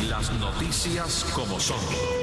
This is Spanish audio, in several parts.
Las noticias como son.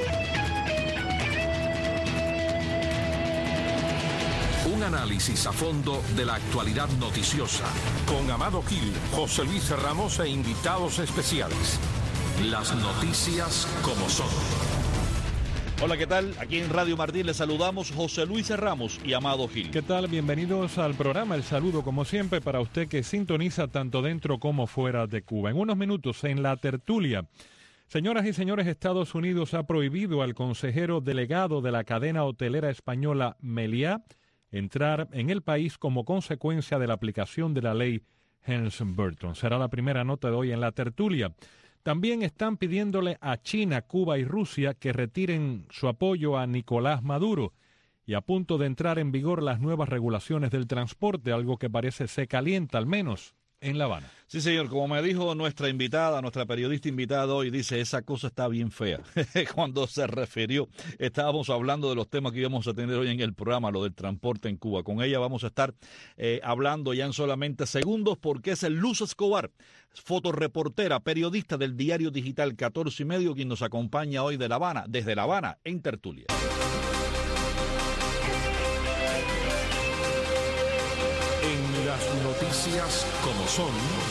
Un análisis a fondo de la actualidad noticiosa. Con Amado Gil, José Luis Ramos e invitados especiales. Las noticias como son. Hola, ¿qué tal? Aquí en Radio Martín les saludamos José Luis Ramos y Amado Gil. ¿Qué tal? Bienvenidos al programa. El saludo, como siempre, para usted que sintoniza tanto dentro como fuera de Cuba. En unos minutos, en la tertulia. Señoras y señores, Estados Unidos ha prohibido al consejero delegado de la cadena hotelera española Meliá entrar en el país como consecuencia de la aplicación de la ley Helms-Burton. Será la primera nota de hoy en la tertulia. También están pidiéndole a China, Cuba y Rusia que retiren su apoyo a Nicolás Maduro y a punto de entrar en vigor las nuevas regulaciones del transporte, algo que parece se calienta al menos en La Habana. Sí, señor, como me dijo nuestra invitada, nuestra periodista invitada hoy, dice, esa cosa está bien fea. Cuando se refirió, estábamos hablando de los temas que íbamos a tener hoy en el programa, lo del transporte en Cuba. Con ella vamos a estar hablando ya en solamente segundos, porque es el Luz Escobar, fotoreportera, periodista del diario digital 14 y medio, quien nos acompaña hoy de La Habana, desde La Habana, en tertulia. Las noticias como son,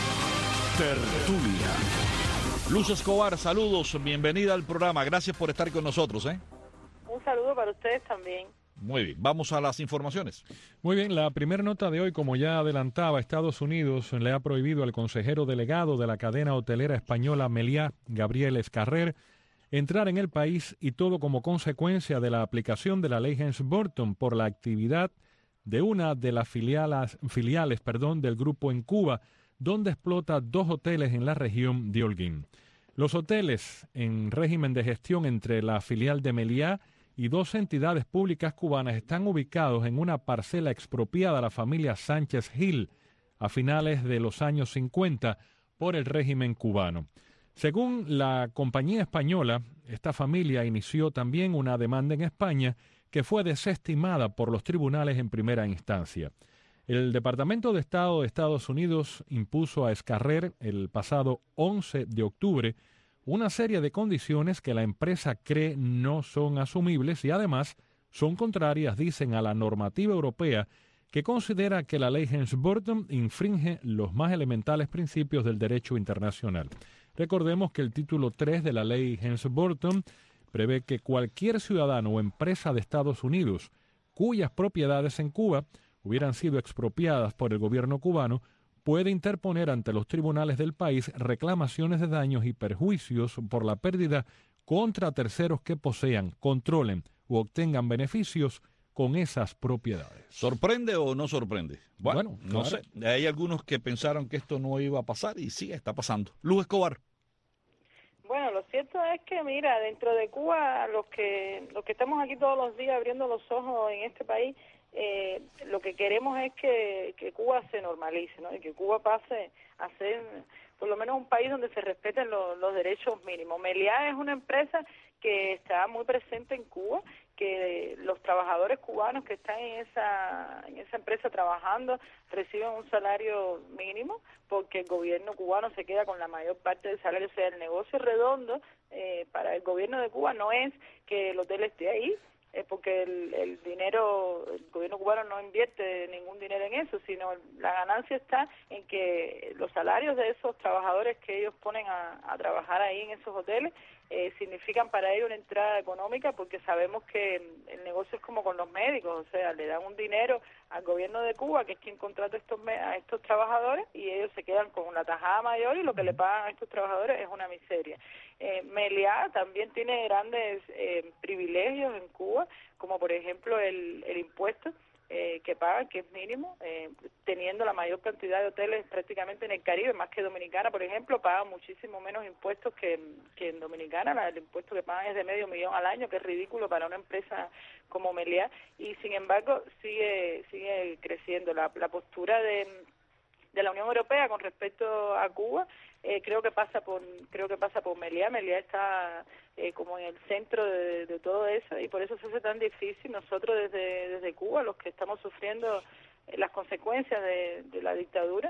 tertulia. Luz Escobar, saludos, bienvenida al programa, gracias por estar con nosotros. Un saludo para ustedes también. Muy bien, vamos a las informaciones. Muy bien, la primera nota de hoy, como ya adelantaba, Estados Unidos le ha prohibido al consejero delegado de la cadena hotelera española Meliá, Gabriel Escarrer, entrar en el país, y todo como consecuencia de la aplicación de la ley Helms-Burton por la actividad de una de las filiales del grupo en Cuba, donde explota 2 hoteles en la región de Holguín. Los hoteles, en régimen de gestión entre la filial de Meliá y 2 entidades públicas cubanas, están ubicados en una parcela expropiada a la familia Sánchez Gil a finales de los años 50 por el régimen cubano. Según la compañía española, esta familia inició también una demanda en España que fue desestimada por los tribunales en primera instancia. El Departamento de Estado de Estados Unidos impuso a Escarrer el pasado 11 de octubre una serie de condiciones que la empresa cree no son asumibles y además son contrarias, dicen, a la normativa europea, que considera que la ley Helms-Burton infringe los más elementales principios del derecho internacional. Recordemos que el título 3 de la ley Helms-Burton prevé que cualquier ciudadano o empresa de Estados Unidos cuyas propiedades en Cuba hubieran sido expropiadas por el gobierno cubano puede interponer ante los tribunales del país reclamaciones de daños y perjuicios por la pérdida contra terceros que posean, controlen u obtengan beneficios con esas propiedades. ¿Sorprende o no sorprende? Bueno, no claro. sé. Hay algunos que pensaron que esto no iba a pasar y sí, está pasando. Luz Escobar. Bueno, lo cierto es que, mira, dentro de Cuba, los que estamos aquí todos los días abriendo los ojos en este país, lo que queremos es que Cuba se normalice, ¿no? Y que Cuba pase a ser por lo menos un país donde se respeten los derechos mínimos. Meliá es una empresa que está muy presente en Cuba, que los trabajadores cubanos que están en esa empresa trabajando reciben un salario mínimo porque el gobierno cubano se queda con la mayor parte del salario. O sea, el negocio redondo para el gobierno de Cuba no es que el hotel esté ahí, porque el gobierno cubano no invierte ningún dinero en eso, sino la ganancia está en que los salarios de esos trabajadores que ellos ponen a trabajar ahí en esos hoteles significan para ellos una entrada económica, porque sabemos que el negocio es como con los médicos, o sea, le dan un dinero al gobierno de Cuba, que es quien contrata a estos trabajadores, y ellos se quedan con la tajada mayor, y lo que le pagan a estos trabajadores es una miseria. Meliá también tiene grandes privilegios en Cuba, como por ejemplo el impuesto que pagan, que es mínimo, teniendo la mayor cantidad de hoteles prácticamente en el Caribe, más que Dominicana, por ejemplo, pagan muchísimo menos impuestos que en Dominicana. El impuesto que pagan es de $500,000 al año, que es ridículo para una empresa como Meliá, y sin embargo sigue creciendo. La postura de la Unión Europea con respecto a Cuba creo que pasa por Meliá. Meliá está como en el centro de todo eso, y por eso se hace tan difícil. Nosotros desde Cuba, los que estamos sufriendo las consecuencias de la dictadura,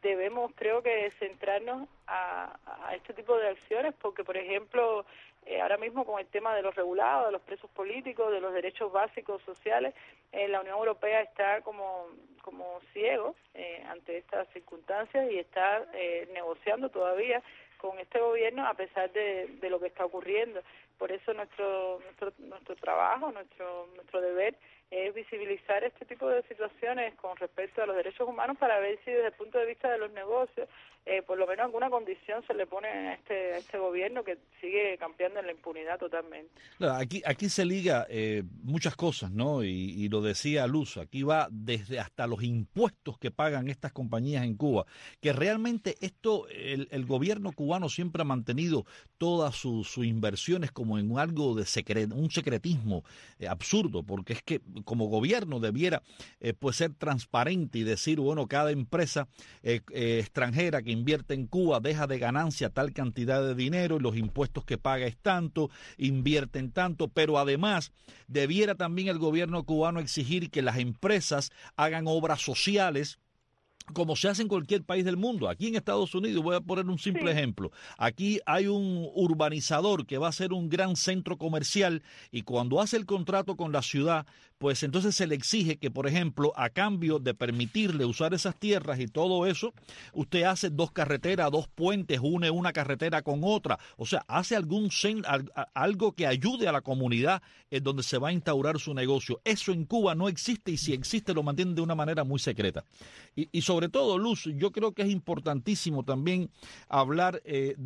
debemos, creo que, centrarnos a este tipo de acciones, porque, por ejemplo, ahora mismo con el tema de los regulados, de los presos políticos, de los derechos básicos sociales, la Unión Europea está como ciego ante estas circunstancias y está negociando todavía con este gobierno a pesar de lo que está ocurriendo. Por eso nuestro trabajo, nuestro deber es visibilizar este tipo de situaciones con respecto a los derechos humanos para ver si desde el punto de vista de los negocios por lo menos alguna condición se le pone a este gobierno que sigue campeando en la impunidad totalmente. Aquí se liga muchas cosas, ¿no? Y lo decía Luz, aquí va desde hasta los impuestos que pagan estas compañías en Cuba, que realmente el gobierno cubano siempre ha mantenido todas sus inversiones como en algo de un secretismo absurdo, porque es que como gobierno debiera pues ser transparente y decir, bueno, cada empresa extranjera que invierte en Cuba deja de ganancia tal cantidad de dinero y los impuestos que paga es tanto, invierten tanto, pero además debiera también el gobierno cubano exigir que las empresas hagan obras sociales como se hace en cualquier país del mundo. Aquí en Estados Unidos, voy a poner un simple ejemplo, aquí hay un urbanizador que va a ser un gran centro comercial y cuando hace el contrato con la ciudad, pues entonces se le exige que, por ejemplo, a cambio de permitirle usar esas tierras y todo eso, usted hace 2 carreteras, 2 puentes, une una carretera con otra, o sea, hace algo que ayude a la comunidad en donde se va a instaurar su negocio. Eso en Cuba no existe y si existe lo mantienen de una manera muy secreta. Y sobre todo, Luz, yo creo que es importantísimo también hablar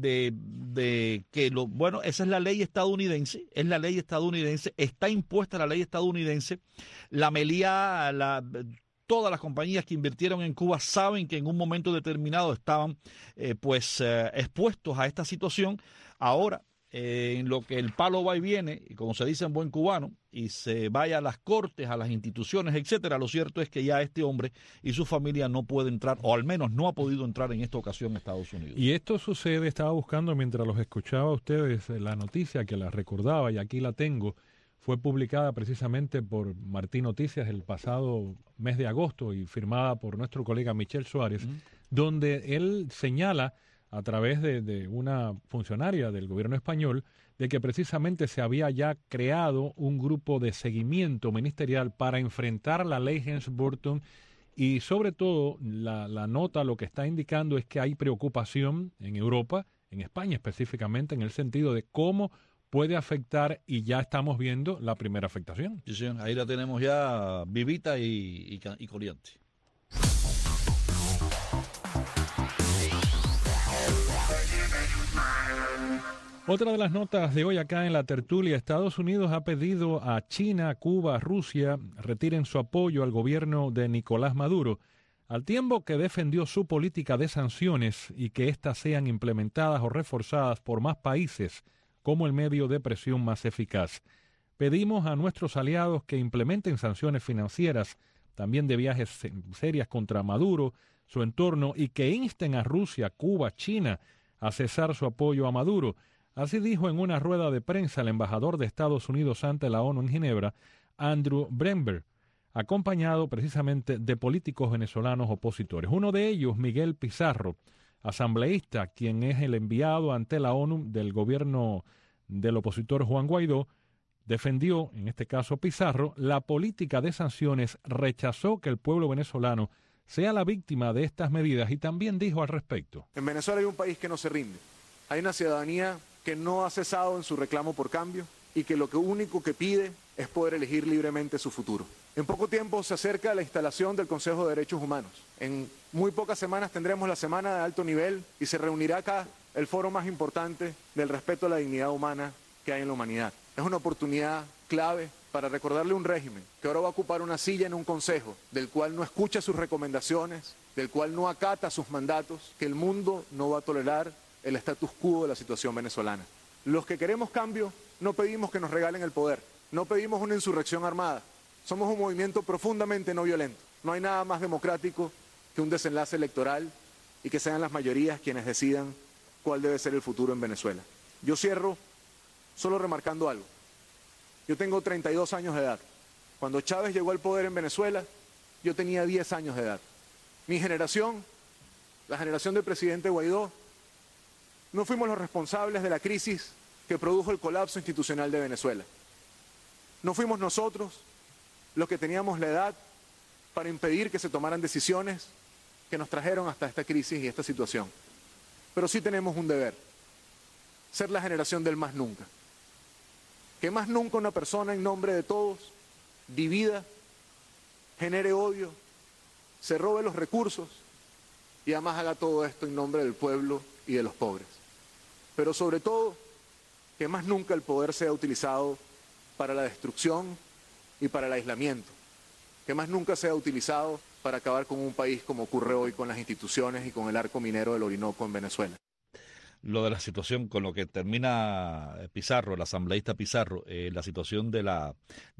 de que bueno, esa es la ley estadounidense, está impuesta la ley estadounidense, la Meliá, todas las compañías que invirtieron en Cuba saben que en un momento determinado estaban expuestos a esta situación. Ahora, en lo que el palo va y viene, y como se dice en buen cubano, y se vaya a las cortes, a las instituciones, etcétera, lo cierto es que ya este hombre y su familia no puede entrar, o al menos no ha podido entrar en esta ocasión a Estados Unidos. Y esto sucede, estaba buscando mientras los escuchaba a ustedes la noticia que la recordaba, y aquí la tengo, fue publicada precisamente por Martín Noticias el pasado mes de agosto y firmada por nuestro colega Michel Suárez, donde él señala a través de una funcionaria del gobierno español de que precisamente se había ya creado un grupo de seguimiento ministerial para enfrentar la ley Helms-Burton y sobre todo la nota lo que está indicando es que hay preocupación en Europa, en España específicamente, en el sentido de cómo puede afectar y ya estamos viendo la primera afectación. Sí, sí, ahí la tenemos ya vivita y coliante. Otra de las notas de hoy acá en la tertulia, Estados Unidos ha pedido a China, Cuba, Rusia retiren su apoyo al gobierno de Nicolás Maduro, al tiempo que defendió su política de sanciones y que éstas sean implementadas o reforzadas por más países como el medio de presión más eficaz. Pedimos a nuestros aliados que implementen sanciones financieras, también de viajes serias contra Maduro, su entorno, y que insten a Rusia, Cuba, China a cesar su apoyo a Maduro. Así dijo en una rueda de prensa el embajador de Estados Unidos ante la ONU en Ginebra, Andrew Bremberg, acompañado precisamente de políticos venezolanos opositores. Uno de ellos, Miguel Pizarro, asambleísta, quien es el enviado ante la ONU del gobierno del opositor Juan Guaidó, defendió, en este caso Pizarro, la política de sanciones, rechazó que el pueblo venezolano sea la víctima de estas medidas y también dijo al respecto. En Venezuela hay un país que no se rinde. Hay una ciudadanía que no ha cesado en su reclamo por cambio y que lo único que pide es poder elegir libremente su futuro. En poco tiempo se acerca la instalación del Consejo de Derechos Humanos. En muy pocas semanas tendremos la semana de alto nivel y se reunirá acá el foro más importante del respeto a la dignidad humana que hay en la humanidad. Es una oportunidad clave para recordarle un régimen que ahora va a ocupar una silla en un consejo, del cual no escucha sus recomendaciones, del cual no acata sus mandatos, que el mundo no va a tolerar el status quo de la situación venezolana. Los que queremos cambio no pedimos que nos regalen el poder, no pedimos una insurrección armada. Somos un movimiento profundamente no violento. No hay nada más democrático que un desenlace electoral y que sean las mayorías quienes decidan cuál debe ser el futuro en Venezuela. Yo cierro solo remarcando algo. Yo tengo 32 años de edad. Cuando Chávez llegó al poder en Venezuela, yo tenía 10 años de edad. Mi generación la generación del presidente Guaidó, no fuimos los responsables de la crisis que produjo el colapso institucional de Venezuela. No fuimos nosotros los que teníamos la edad para impedir que se tomaran decisiones que nos trajeron hasta esta crisis y esta situación. Pero sí tenemos un deber, ser la generación del más nunca. Que más nunca una persona en nombre de todos divida, genere odio, se robe los recursos y además haga todo esto en nombre del pueblo y de los pobres. Pero sobre todo, que más nunca el poder sea utilizado para la destrucción y para el aislamiento. Que más nunca sea utilizado para acabar con un país como ocurre hoy con las instituciones y con el arco minero del Orinoco en Venezuela. Lo de la situación con lo que termina Pizarro, el asambleísta Pizarro, la situación de las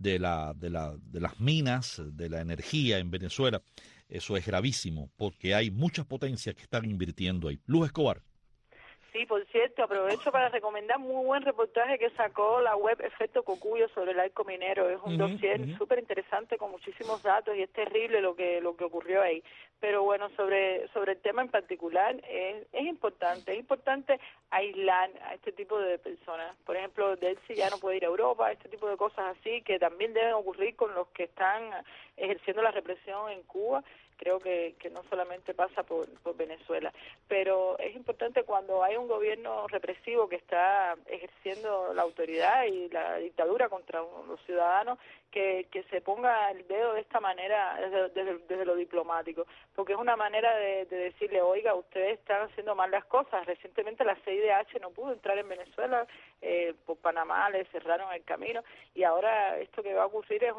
minas, de la energía en Venezuela, eso es gravísimo porque hay muchas potencias que están invirtiendo ahí. Luz Escobar. Sí, por cierto, aprovecho para recomendar muy buen reportaje que sacó la web Efecto Cocuyo sobre el arco minero. Es un dossier súper interesante con muchísimos datos y es terrible lo que ocurrió ahí. Pero bueno, sobre el tema en particular, es importante aislar a este tipo de personas. Por ejemplo, Delcy ya no puede ir a Europa, este tipo de cosas así que también deben ocurrir con los que están ejerciendo la represión en Cuba. Creo que no solamente pasa por Venezuela, pero es importante cuando hay un gobierno represivo que está ejerciendo la autoridad y la dictadura contra los ciudadanos, que se ponga el dedo de esta manera desde lo diplomático, porque es una manera de decirle, oiga, ustedes están haciendo mal las cosas. Recientemente la CIDH no pudo entrar en Venezuela, por Panamá le cerraron el camino, y ahora esto que va a ocurrir es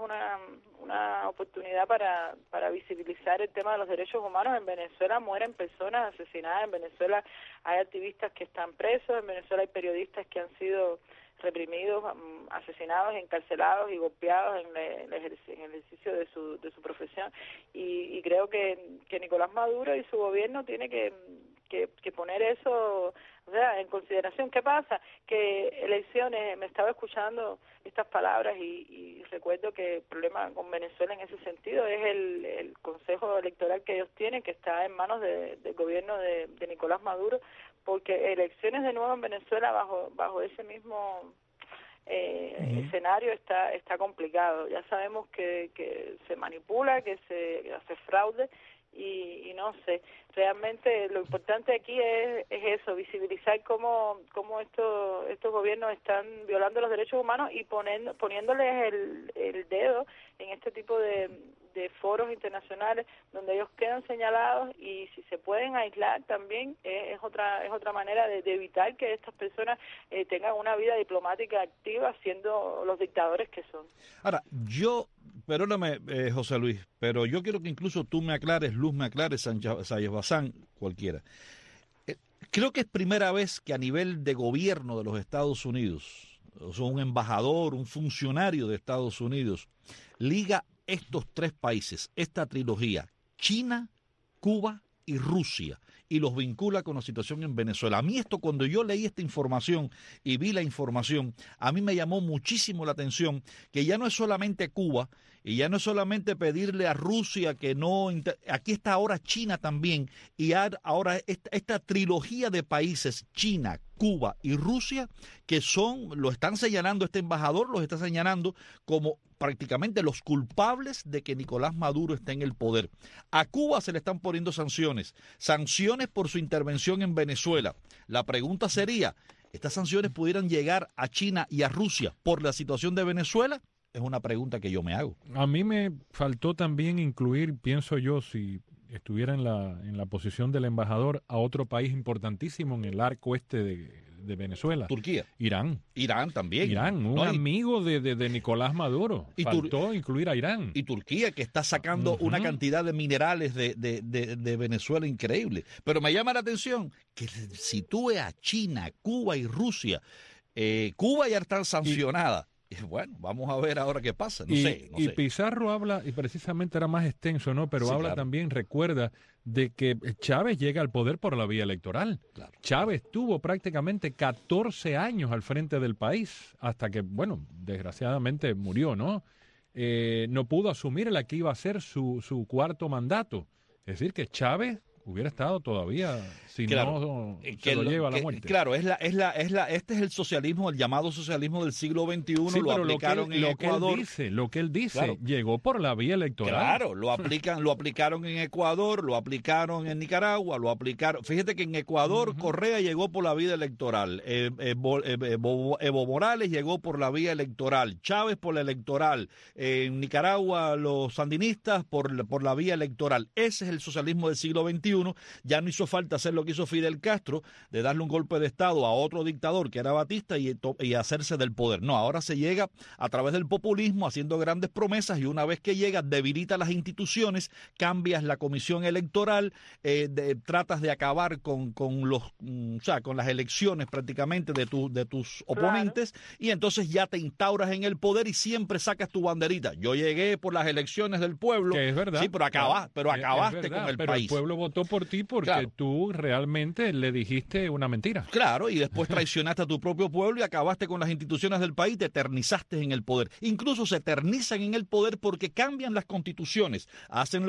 una oportunidad para visibilizar el tema de los derechos humanos. En Venezuela mueren personas asesinadas, en Venezuela hay activistas que están presos, en Venezuela hay periodistas que han sido reprimidos, asesinados, encarcelados y golpeados en el ejercicio de su profesión, y creo que Nicolás Maduro y su gobierno tiene que poner eso, o sea, en consideración. ¿Qué pasa? Que elecciones, me estaba escuchando estas palabras y recuerdo que el problema con Venezuela en ese sentido es el consejo electoral que ellos tienen, que está en manos del gobierno de Nicolás Maduro, porque elecciones de nuevo en Venezuela bajo ese mismo escenario está complicado. Ya sabemos que se manipula, que se hace fraude, y no sé, realmente lo importante aquí es eso, visibilizar cómo estos gobiernos están violando los derechos humanos y poniéndoles el dedo en este tipo de foros internacionales donde ellos quedan señalados, y si se pueden aislar también es otra manera de evitar que estas personas tengan una vida diplomática activa siendo los dictadores que son. Ahora, perdóname, José Luis, pero yo quiero que incluso tú me aclares, Luz me aclares, Sánchez Bazán, cualquiera. Creo que es primera vez que a nivel de gobierno de los Estados Unidos, o sea, un embajador, un funcionario de Estados Unidos, liga estos tres países, esta trilogía, China, Cuba y Rusia, y los vincula con la situación en Venezuela. A mí esto, cuando yo leí esta información y vi la información, a mí me llamó muchísimo la atención que ya no es solamente Cuba y ya no es solamente pedirle a Rusia que no... Aquí está ahora China también, y ahora esta trilogía de países, China, Cuba y Rusia, que lo están señalando, este embajador los está señalando como prácticamente los culpables de que Nicolás Maduro esté en el poder. A Cuba se le están poniendo sanciones por su intervención en Venezuela. La pregunta sería, ¿estas sanciones pudieran llegar a China y a Rusia por la situación de Venezuela? Es una pregunta que yo me hago. A mí me faltó también incluir, pienso yo, si estuviera en la posición del embajador, a otro país importantísimo en el arco este de Venezuela. Turquía. Irán. Irán también. Irán, un amigo de Nicolás Maduro. Faltó incluir a Irán. Y Turquía, que está sacando una cantidad de minerales de Venezuela increíble. Pero me llama la atención que sitúe a China, Cuba y Rusia. Cuba ya está sancionada. Bueno, vamos a ver ahora qué pasa. No sé. Pizarro habla, y precisamente era más extenso, ¿no? Pero sí, habla también, recuerda, de que Chávez llega al poder por la vía electoral. Claro. Chávez tuvo prácticamente 14 años al frente del país, hasta que, bueno, desgraciadamente murió, ¿no? No pudo asumir la que iba a ser su cuarto mandato. Es decir, que Chávez hubiera estado todavía, si claro, no se lo lleva a la muerte. Claro, este es el socialismo, el llamado socialismo del siglo XXI, sí, lo aplicaron en Ecuador. Lo que él dice, claro, llegó por la vía electoral. Claro, lo aplicaron en Ecuador, lo aplicaron en Nicaragua, lo aplicaron. Fíjate que en Ecuador Correa llegó por la vía electoral, Evo Morales llegó por la vía electoral, Chávez por la electoral, en Nicaragua los sandinistas por la vía electoral. Ese es el socialismo del siglo XXI. Ya no hizo falta hacer lo que hizo Fidel Castro, de darle un golpe de Estado a otro dictador que era Batista y hacerse del poder. No, ahora se llega a través del populismo, haciendo grandes promesas, y una vez que llega, debilita las instituciones, cambias la comisión electoral, tratas de acabar con las elecciones prácticamente de tus oponentes, claro, y entonces ya te instauras en el poder y siempre sacas tu banderita. Yo llegué por las elecciones del pueblo. Que es verdad. Sí, pero acabaste con el país. El pueblo votó por ti porque claro, tú realmente le dijiste una mentira. Claro, y después traicionaste a tu propio pueblo y acabaste con las instituciones del país, te eternizaste en el poder. Incluso se eternizan en el poder porque cambian las constituciones, hacen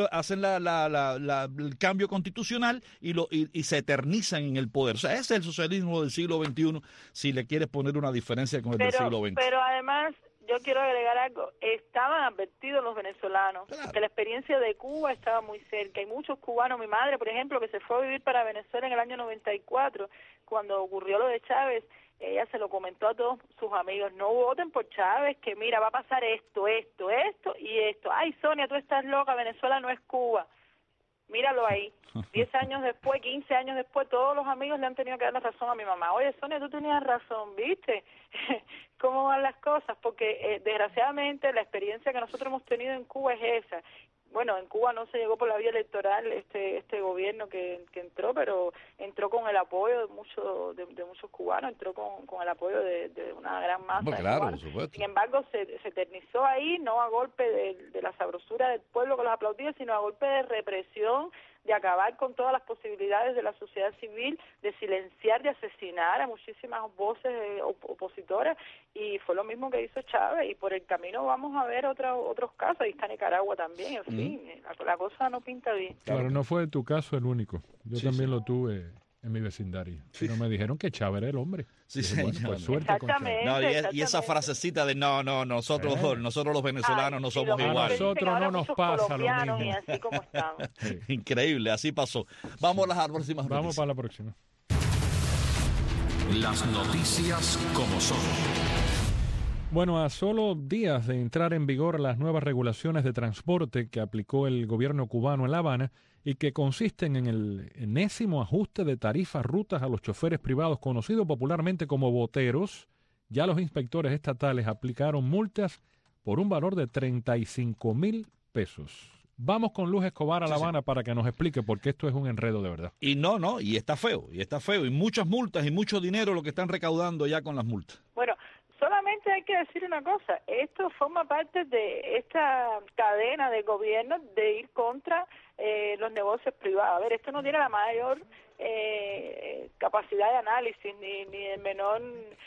el cambio constitucional y se eternizan en el poder. O sea, ese es el socialismo del siglo XXI, si le quieres poner una diferencia con el del siglo XX. Pero además, yo quiero agregar algo. Estaban advertidos los venezolanos, claro, que la experiencia de Cuba estaba muy cerca. Hay muchos cubanos, mi madre, por ejemplo, que se fue a vivir para Venezuela en el año 94, cuando ocurrió lo de Chávez. Ella se lo comentó a todos sus amigos: no voten por Chávez, que mira, va a pasar esto y esto. Ay, Sonia, tú estás loca, Venezuela no es Cuba. Míralo ahí. 10 años después, 15 años después, todos los amigos le han tenido que dar la razón a mi mamá. Oye, Sonia, tú tenías razón, ¿viste? ¿Cómo van las cosas? Porque desgraciadamente la experiencia que nosotros hemos tenido en Cuba es esa. Bueno, en Cuba no se llegó por la vía electoral este gobierno que entró, pero entró con el apoyo de muchos cubanos, entró con el apoyo de una gran masa de cubanos. Sin embargo, se eternizó ahí, no a golpe de la sabrosura del pueblo que los aplaudía, sino a golpe de represión, de acabar con todas las posibilidades de la sociedad civil, de silenciar, de asesinar a muchísimas voces opositoras, y fue lo mismo que hizo Chávez, y por el camino vamos a ver otros casos. Ahí está Nicaragua también, en fin, la cosa no pinta bien. Claro, no fue tu caso el único, yo también lo tuve en mi vecindario, pero me dijeron que Chávez era el hombre. Sí, señor. Bueno, pues suerte con Chávez. Y esa frasecita de nosotros los venezolanos no somos iguales. A nosotros no nos pasa lo mismo. Y así como estamos. Sí. Increíble, así pasó. Vamos a las próximas noticias. Vamos para la próxima. Las noticias como son. Bueno, a solo días de entrar en vigor las nuevas regulaciones de transporte que aplicó el gobierno cubano en La Habana y que consisten en el enésimo ajuste de tarifas rutas a los choferes privados, conocido popularmente como boteros, ya los inspectores estatales aplicaron multas por un valor de 35,000 pesos. Vamos con Luz Escobar a La Habana para que nos explique, porque esto es un enredo de verdad. Y está feo, y muchas multas y mucho dinero lo que están recaudando ya con las multas. Bueno, solamente hay que decir una cosa: esto forma parte de esta cadena de gobierno de ir contra los negocios privados. A ver, esto no tiene la mayor capacidad de análisis ni el menor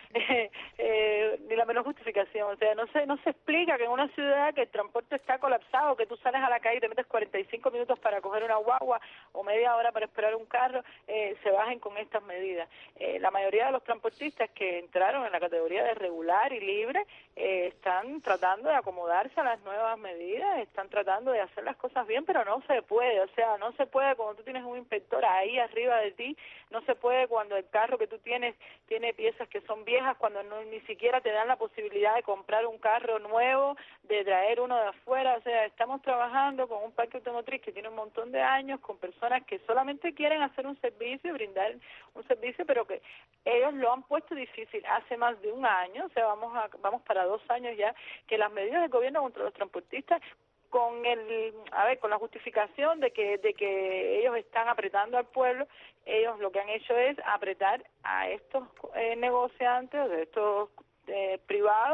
ni la menor justificación. O sea, no se explica que en una ciudad que el transporte está colapsado, que tú sales a la calle y te metes 45 minutos para coger una guagua o media hora para esperar un carro, se bajen con estas medidas. La mayoría de los transportistas que entraron en la categoría de regular y libre están tratando de acomodarse a las nuevas medidas, están tratando de hacer las cosas bien, pero no se puede. O sea, no se puede cuando tú tienes un inspector ahí arriba de ti, no se puede cuando el carro que tú tienes tiene piezas que son viejas, cuando ni siquiera te dan la posibilidad de comprar un carro nuevo, de traer uno de afuera. O sea, estamos trabajando con un parque automotriz que tiene un montón de años, con personas que solamente quieren hacer un servicio, brindar un servicio, pero que ellos lo han puesto difícil hace más de un año. O sea, vamos para 2 años ya, que las medidas del gobierno contra los transportistas, con la justificación de que ellos están apretando al pueblo, ellos lo que han hecho es apretar a estos negociantes, de estos privados,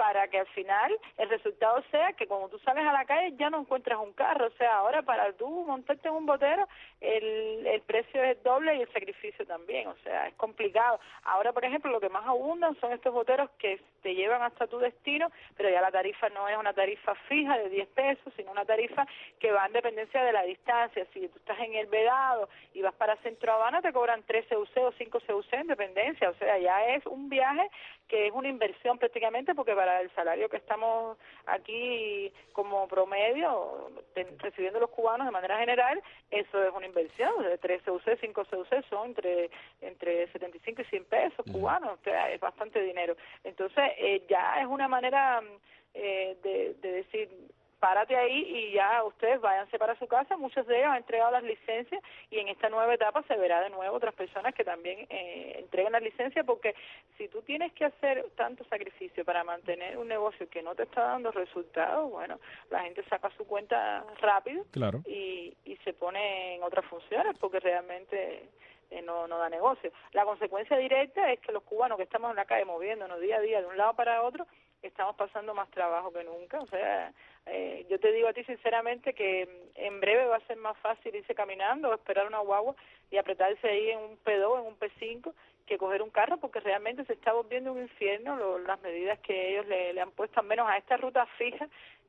para que al final el resultado sea que cuando tú sales a la calle ya no encuentras un carro. O sea, ahora para tú montarte en un botero, el precio es doble y el sacrificio también. O sea, es complicado. Ahora, por ejemplo, lo que más abundan son estos boteros que te llevan hasta tu destino, pero ya la tarifa no es una tarifa fija de 10 pesos, sino una tarifa que va en dependencia de la distancia. Si tú estás en El Vedado y vas para Centro Habana, te cobran 3 CUC o 5 CUC en dependencia. O sea, ya es un viaje que es una inversión prácticamente, porque para el salario que estamos aquí como promedio recibiendo los cubanos de manera general, eso es una inversión. De 3 CUC, 5 CUC son entre 75 y 100 pesos cubanos. O sea, es bastante dinero. Entonces, ya es una manera de decir, párate ahí y ya ustedes váyanse para su casa. Muchos de ellos han entregado las licencias y en esta nueva etapa se verá de nuevo otras personas que también entreguen las licencias, porque si tú tienes que hacer tanto sacrificio para mantener un negocio que no te está dando resultados, bueno, la gente saca su cuenta rápido. Claro. y se pone en otras funciones, porque realmente no da negocio. La consecuencia directa es que los cubanos que estamos en la calle moviéndonos día a día de un lado para otro, estamos pasando más trabajo que nunca. O sea, yo te digo a ti sinceramente que en breve va a ser más fácil irse caminando o esperar una guagua y apretarse ahí en un P2, en un P5, que coger un carro, porque realmente se está volviendo un infierno. Las medidas que ellos le han puesto, al menos a esta ruta fija,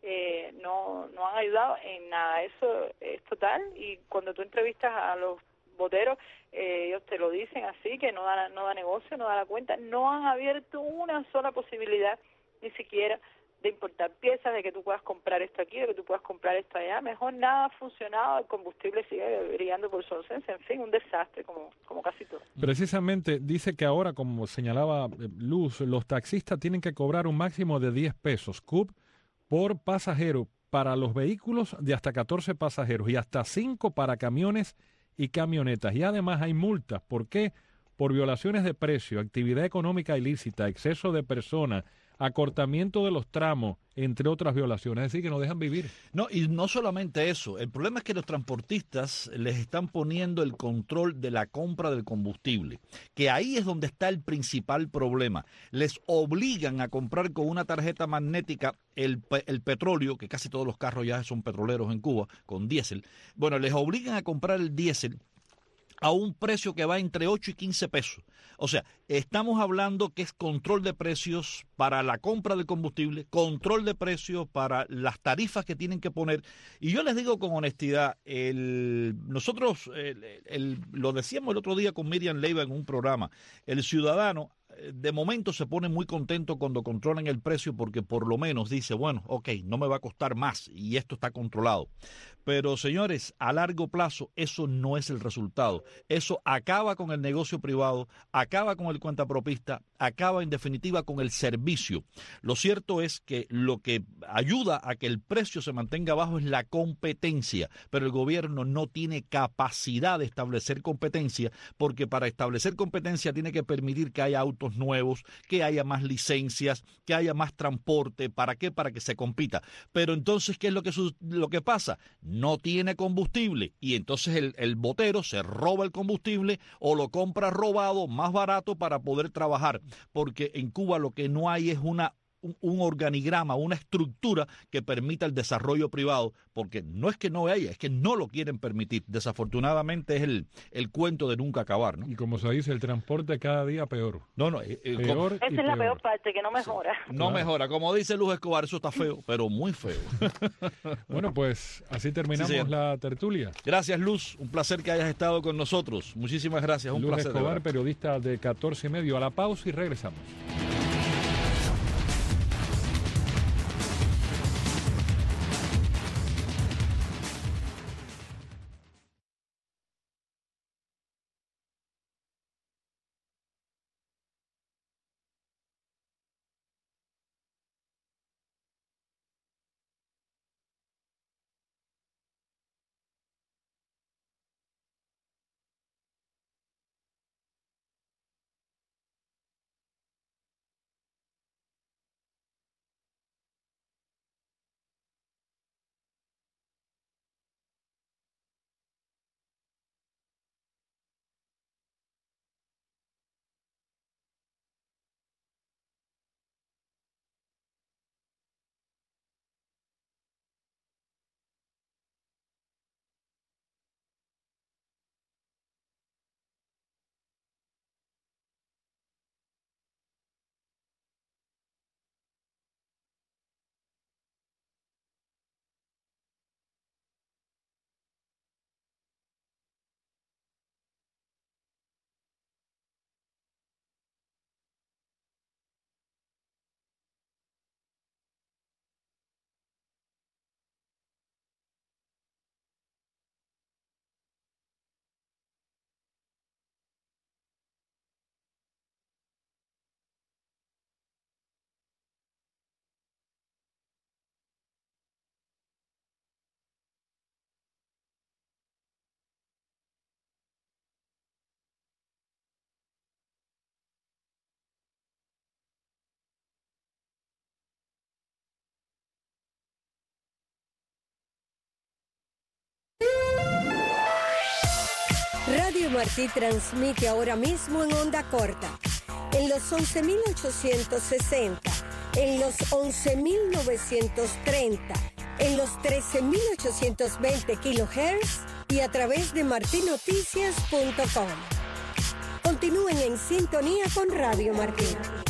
no han ayudado en nada. Eso es total, y cuando tú entrevistas a los boteros, ellos te lo dicen así, que no da negocio, no da la cuenta. No han abierto una sola posibilidad, ni siquiera, de importar piezas, de que tú puedas comprar esto aquí, de que tú puedas comprar esto allá. Mejor nada ha funcionado, el combustible sigue brillando por su ausencia. En fin, un desastre como casi todo. Precisamente dice que ahora, como señalaba Luz, los taxistas tienen que cobrar un máximo de 10 pesos CUP por pasajero para los vehículos de hasta 14 pasajeros y hasta 5 para camiones y camionetas. Y además hay multas. ¿Por qué? Por violaciones de precio, actividad económica ilícita, exceso de personas, acortamiento de los tramos, entre otras violaciones. Es decir, que no dejan vivir. No, y no solamente eso. El problema es que los transportistas les están poniendo el control de la compra del combustible, que ahí es donde está el principal problema. Les obligan a comprar con una tarjeta magnética el petróleo, que casi todos los carros ya son petroleros en Cuba, con diésel. Bueno, les obligan a comprar el diésel a un precio que va entre 8 y 15 pesos. O sea, estamos hablando que es control de precios para la compra del combustible, control de precios para las tarifas que tienen que poner. Y yo les digo con honestidad, nosotros lo decíamos el otro día con Miriam Leiva en un programa, el ciudadano de momento se pone muy contento cuando controlan el precio, porque por lo menos dice, bueno, ok, no me va a costar más y esto está controlado. Pero señores, a largo plazo eso no es el resultado. Eso acaba con el negocio privado, acaba con el cuentapropista, acaba en definitiva con el servicio. Lo cierto es que lo que ayuda a que el precio se mantenga bajo es la competencia, pero el gobierno no tiene capacidad de establecer competencia, porque para establecer competencia tiene que permitir que haya autos nuevos, que haya más licencias, que haya más transporte. ¿Para qué? Para que se compita. Pero entonces, ¿qué es lo que pasa? No tiene combustible y entonces el botero se roba el combustible o lo compra robado más barato para poder trabajar, porque en Cuba lo que no hay es un organigrama, una estructura que permita el desarrollo privado, porque no es que no haya, es que no lo quieren permitir. Desafortunadamente es el cuento de nunca acabar, ¿no? Y como se dice, el transporte cada día peor. Esa es la peor parte, que no mejora. Sí, no mejora. Como dice Luz Escobar, eso está feo, pero muy feo. Bueno, pues así terminamos la tertulia. Gracias, Luz. Un placer que hayas estado con nosotros. Muchísimas gracias. Un Luz placer. Escobar, periodista de 14 y medio. A la pausa y regresamos. Radio Martí transmite ahora mismo en onda corta, en los 11.860, en los 11.930, en los 13.820 kHz y a través de martinoticias.com. Continúen en sintonía con Radio Martí.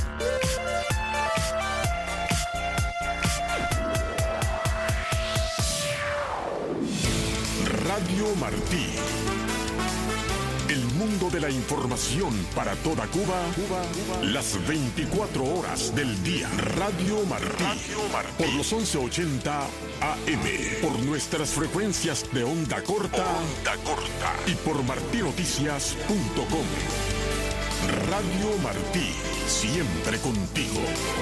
Radio Martí. El mundo de la información para toda Cuba, las 24 horas del día. Radio Martí. Por los 1180 AM. Por nuestras frecuencias de onda corta. Y por martinoticias.com. Radio Martí. Siempre contigo.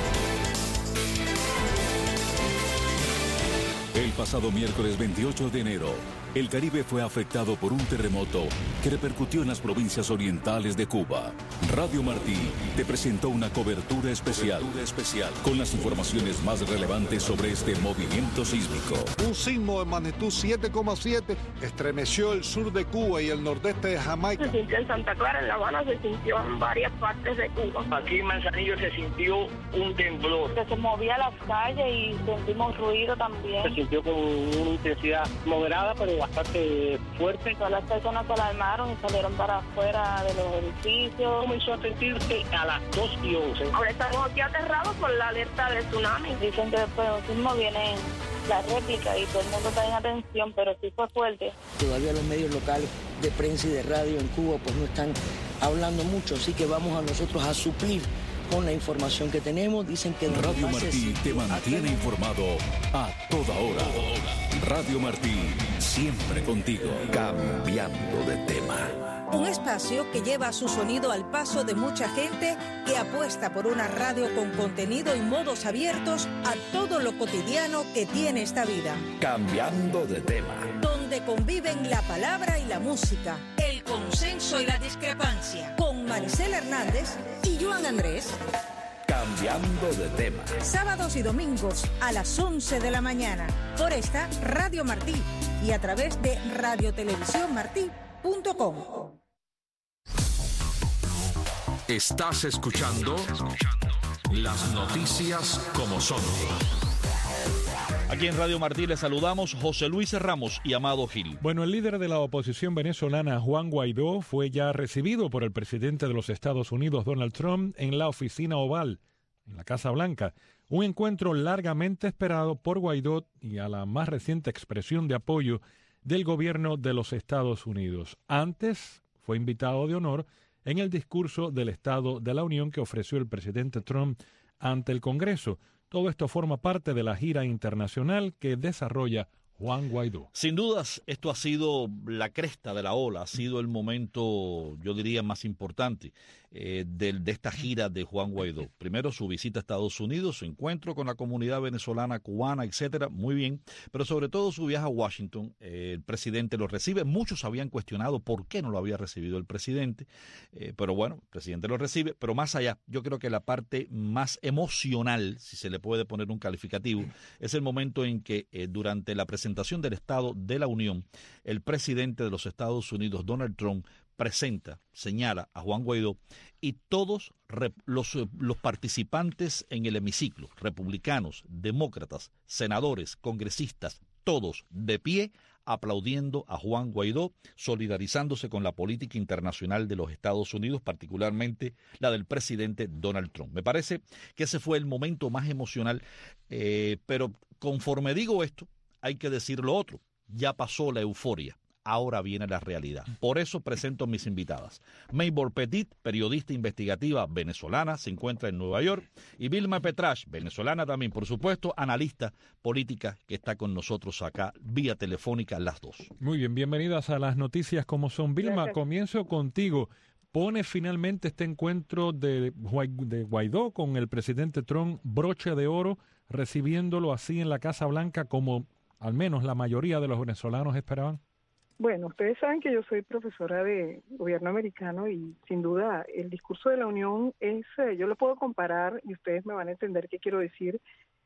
El pasado miércoles 28 de enero, el Caribe fue afectado por un terremoto que repercutió en las provincias orientales de Cuba. Radio Martí te presentó una cobertura especial con las informaciones más relevantes sobre este movimiento sísmico. Un sismo de magnitud 7,7 estremeció el sur de Cuba y el nordeste de Jamaica. Se sintió en Santa Clara, en La Habana, se sintió en varias partes de Cuba. Aquí en Manzanillo se sintió un temblor. Se movía las calles y sentimos ruido también. Se sintió con una intensidad moderada, pero bastante fuerte. Todas las personas se alarmaron y salieron para afuera de los edificios. Comenzó a sentirse a las 2:11. Ahora estamos aquí aterrados por la alerta de tsunami. Dicen que después de un sismo viene la réplica y todo el mundo está en atención, pero sí fue fuerte. Todavía los medios locales de prensa y de radio en Cuba pues no están hablando mucho, así que vamos a nosotros a suplir con la información que tenemos. Dicen que Radio Martí te mantiene informado a toda hora. Radio Martí, siempre contigo. Cambiando de tema. Un espacio que lleva su sonido al paso de mucha gente que apuesta por una radio con contenido y modos abiertos a todo lo cotidiano que tiene esta vida. Cambiando de tema. Donde conviven la palabra y la música, el consenso y la discrepancia. Con Maricela Hernández y Joan Andrés. Cambiando de tema. Sábados y domingos a las 11 de la mañana. Por esta Radio Martí y a través de radiotelevisiónmartí.com. Estás escuchando las noticias como son. Aquí en Radio Martí les saludamos José Luis Ramos y Amado Gil. Bueno, el líder de la oposición venezolana, Juan Guaidó, fue ya recibido por el presidente de los Estados Unidos, Donald Trump, en la oficina oval, en la Casa Blanca. Un encuentro largamente esperado por Guaidó y a la más reciente expresión de apoyo del gobierno de los Estados Unidos. Antes fue invitado de honor en el discurso del Estado de la Unión que ofreció el presidente Trump ante el Congreso. Todo esto forma parte de la gira internacional que desarrolla Juan Guaidó. Sin dudas, esto ha sido la cresta de la ola, ha sido el momento, yo diría, más importante de esta gira de Juan Guaidó. Primero, su visita a Estados Unidos, su encuentro con la comunidad venezolana, cubana, etcétera, muy bien. Pero sobre todo su viaje a Washington, el presidente lo recibe. Muchos habían cuestionado por qué no lo había recibido el presidente, pero bueno, el presidente lo recibe. Pero más allá, yo creo que la parte más emocional, si se le puede poner un calificativo, es el momento en que durante la presentación del Estado de la Unión, el presidente de los Estados Unidos, Donald Trump, señala a Juan Guaidó y todos los participantes en el hemiciclo, republicanos, demócratas, senadores, congresistas, todos de pie aplaudiendo a Juan Guaidó, solidarizándose con la política internacional de los Estados Unidos, particularmente la del presidente Donald Trump. Me parece que ese fue el momento más emocional, pero conforme digo esto, hay que decir lo otro. Ya pasó la euforia. Ahora viene la realidad. Por eso presento a mis invitadas. Maybor Petit, periodista investigativa venezolana, se encuentra en Nueva York. Y Vilma Petrach, venezolana también, por supuesto, analista política, que está con nosotros acá vía telefónica, las dos. Muy bien, bienvenidas a las noticias como son. Vilma, Gracias. Comienzo contigo. ¿Pone finalmente este encuentro de Guaidó con el presidente Trump broche de oro, recibiéndolo así en la Casa Blanca como al menos la mayoría de los venezolanos esperaban? Bueno, ustedes saben que yo soy profesora de gobierno americano y sin duda el discurso de la Unión es, yo lo puedo comparar y ustedes me van a entender qué quiero decir,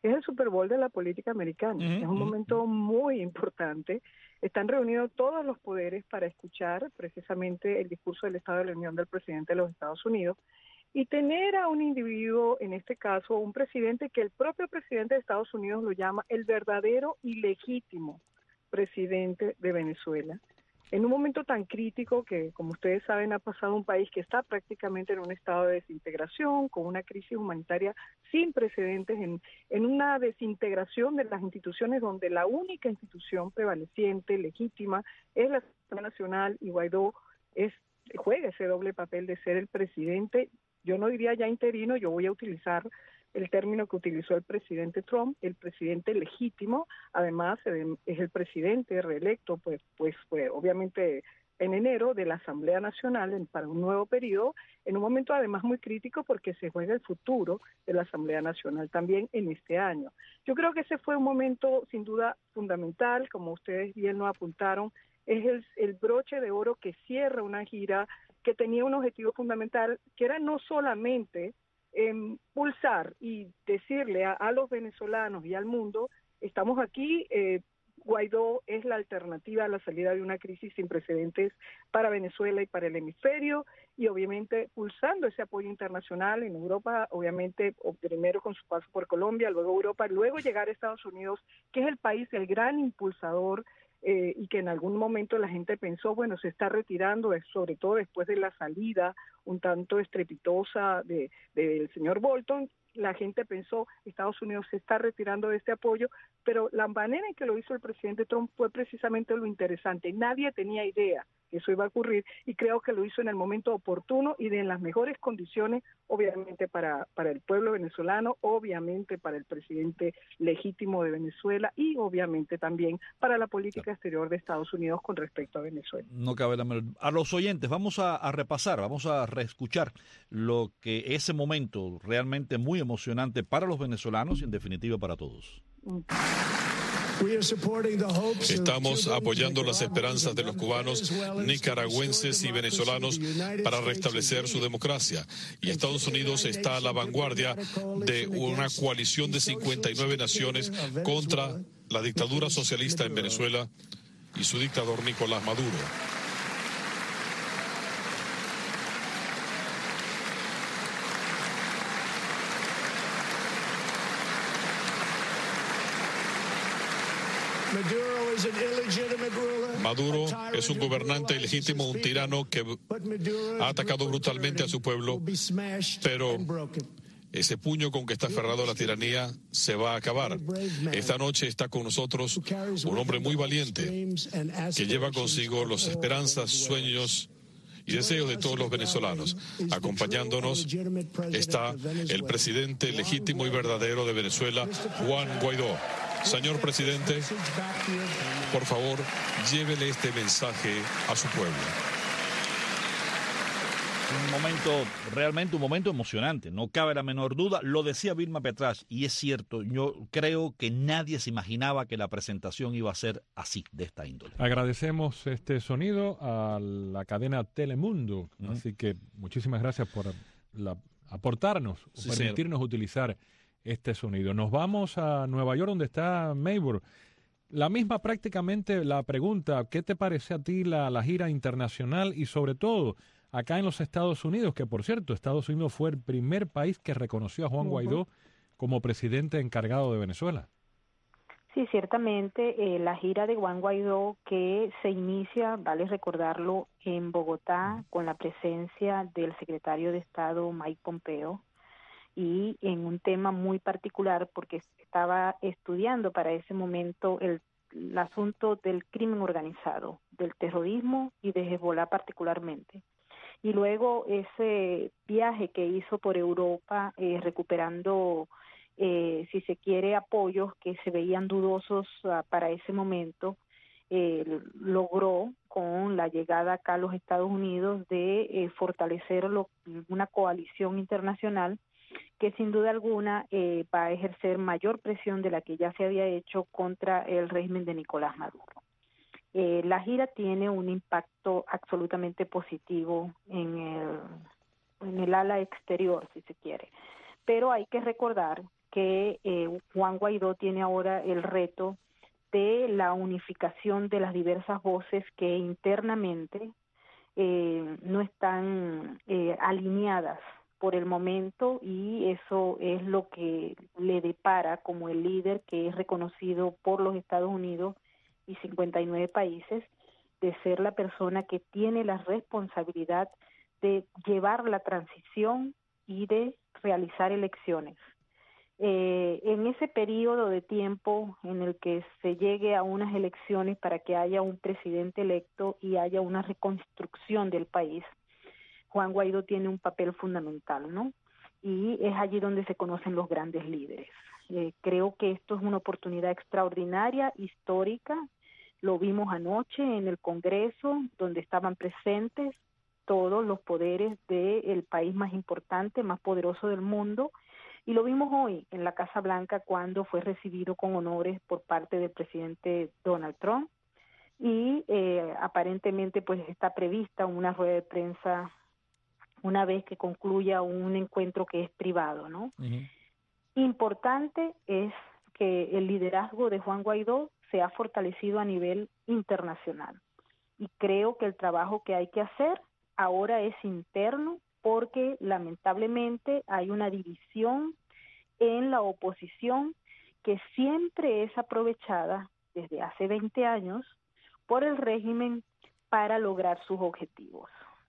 es el Super Bowl de la política americana. Es un momento muy importante. Están reunidos todos los poderes para escuchar precisamente el discurso del Estado de la Unión del presidente de los Estados Unidos y tener a un individuo, en este caso un presidente que el propio presidente de Estados Unidos lo llama el verdadero y legítimo presidente de Venezuela. En un momento tan crítico que, como ustedes saben, ha pasado un país que está prácticamente en un estado de desintegración, con una crisis humanitaria sin precedentes, en una desintegración de las instituciones donde la única institución prevaleciente, legítima, es la Asamblea Nacional, y Guaidó juega ese doble papel de ser el presidente, yo no diría ya interino, yo voy a utilizar el término que utilizó el presidente Trump, el presidente legítimo, además es el presidente reelecto, pues obviamente en enero de la Asamblea Nacional para un nuevo periodo, en un momento además muy crítico porque se juega el futuro de la Asamblea Nacional también en este año. Yo creo que ese fue un momento sin duda fundamental, como ustedes bien lo apuntaron, es el broche de oro que cierra una gira que tenía un objetivo fundamental, que era no solamente pulsar y decirle a los venezolanos y al mundo, estamos aquí, Guaidó es la alternativa a la salida de una crisis sin precedentes para Venezuela y para el hemisferio, y obviamente pulsando ese apoyo internacional en Europa, obviamente primero con su paso por Colombia, luego Europa, luego llegar a Estados Unidos, que es el país, el gran impulsador, y que en algún momento la gente pensó, bueno, se está retirando, sobre todo después de la salida un tanto estrepitosa del señor Bolton, la gente pensó, Estados Unidos se está retirando de este apoyo, pero la manera en que lo hizo el presidente Trump fue precisamente lo interesante. Nadie tenía idea que eso iba a ocurrir y creo que lo hizo en el momento oportuno y en las mejores condiciones, obviamente para el pueblo venezolano, obviamente para el presidente legítimo de Venezuela y obviamente también para la política exterior de Estados Unidos con respecto a Venezuela. No cabe la menor. A los oyentes, vamos a repasar, vamos a reescuchar lo que ese momento realmente muy emocionante para los venezolanos y en definitiva para todos. Estamos apoyando las esperanzas de los cubanos, nicaragüenses y venezolanos para restablecer su democracia. Y Estados Unidos está a la vanguardia de una coalición de 59 naciones contra la dictadura socialista en Venezuela y su dictador Nicolás Maduro. Maduro es un gobernante ilegítimo, un tirano que ha atacado brutalmente a su pueblo, pero ese puño con que está aferrado la tiranía se va a acabar. Esta noche está con nosotros un hombre muy valiente que lleva consigo las esperanzas, sueños y deseos de todos los venezolanos. Acompañándonos está el presidente legítimo y verdadero de Venezuela, Juan Guaidó. Señor presidente, por favor, llévele este mensaje a su pueblo. Realmente un momento emocionante, no cabe la menor duda. Lo decía Vilma Petrach, y es cierto, yo creo que nadie se imaginaba que la presentación iba a ser así, de esta índole. Agradecemos este sonido a la cadena Telemundo, así que muchísimas gracias por aportarnos, permitirnos utilizar este sonido. Nos vamos a Nueva York, donde está Maybor. La misma prácticamente la pregunta, ¿qué te parece a ti la gira internacional y sobre todo acá en los Estados Unidos? Que por cierto, Estados Unidos fue el primer país que reconoció a Juan Guaidó como presidente encargado de Venezuela. Sí, ciertamente la gira de Juan Guaidó que se inicia, vale recordarlo, en Bogotá con la presencia del secretario de Estado Mike Pompeo, y en un tema muy particular porque estaba estudiando para ese momento el asunto del crimen organizado, del terrorismo y de Hezbollah particularmente. Y luego ese viaje que hizo por Europa recuperando, si se quiere, apoyos que se veían dudosos para ese momento, logró con la llegada acá a los Estados Unidos de fortalecer una coalición internacional que sin duda alguna va a ejercer mayor presión de la que ya se había hecho contra el régimen de Nicolás Maduro. La gira tiene un impacto absolutamente positivo en el ala exterior, si se quiere, pero hay que recordar que Juan Guaidó tiene ahora el reto de la unificación de las diversas voces que internamente no están alineadas por el momento, y eso es lo que le depara como el líder que es reconocido por los Estados Unidos y 59 países, de ser la persona que tiene la responsabilidad de llevar la transición y de realizar elecciones. En ese periodo de tiempo en el que se llegue a unas elecciones para que haya un presidente electo y haya una reconstrucción del país, Juan Guaidó tiene un papel fundamental, ¿no? Y es allí donde se conocen los grandes líderes. Creo que esto es una oportunidad extraordinaria, histórica. Lo vimos anoche en el Congreso, donde estaban presentes todos los poderes del país más importante, más poderoso del mundo, y lo vimos hoy en la Casa Blanca cuando fue recibido con honores por parte del presidente Donald Trump, y aparentemente pues está prevista una rueda de prensa una vez que concluya un encuentro que es privado, ¿no? Importante es que el liderazgo de Juan Guaidó se ha fortalecido a nivel internacional, y creo que el trabajo que hay que hacer ahora es interno, porque lamentablemente hay una división en la oposición que siempre es aprovechada desde hace 20 años por el régimen para lograr sus objetivos.